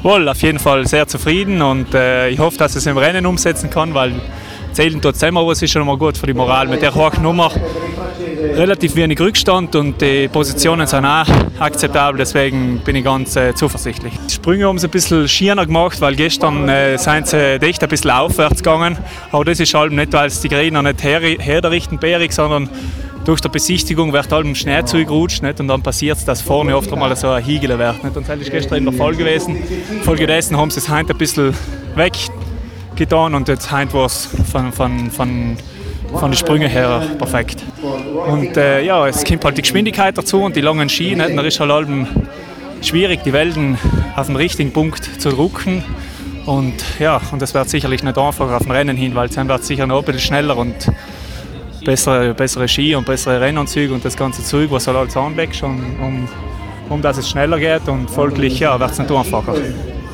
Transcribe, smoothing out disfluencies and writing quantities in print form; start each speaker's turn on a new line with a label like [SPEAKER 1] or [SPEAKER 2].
[SPEAKER 1] Wohl, auf jeden Fall sehr zufrieden und ich hoffe, dass ich es im Rennen umsetzen kann, weil zählen tut es immer, aber es ist schon mal gut für die Moral. Mit der hohen Nummer relativ wenig Rückstand und die Positionen sind auch akzeptabel, deswegen bin ich ganz zuversichtlich. Die Sprünge haben sie ein bisschen schierer gemacht, weil gestern sind sie echt ein bisschen aufwärts gegangen, aber das ist halt nicht, weil es die Gegner nicht herrichten bärig, sondern durch die Besichtigung wird halt im Schnee zugerutscht nicht? Und dann passiert es, dass vorne oft einmal so ein Hügel wird. Nicht? Und das ist gestern in der Fall gewesen. Folgedessen haben sie es heute ein bisschen weggetan und jetzt heute war es von den Sprüngen her perfekt. Und ja, es kommt halt die Geschwindigkeit dazu und die langen Ski. Nicht? Und dann ist halt schwierig, die Wellen auf den richtigen Punkt zu drücken. Und ja, und das wird sicherlich nicht einfach auf dem Rennen hin, weil dann wird es sicher noch ein bisschen schneller und bessere Ski und bessere Rennanzüge und das ganze Zeug, was halt alles anwächst, um dass es schneller geht und folglich ja, wird es nicht einfacher.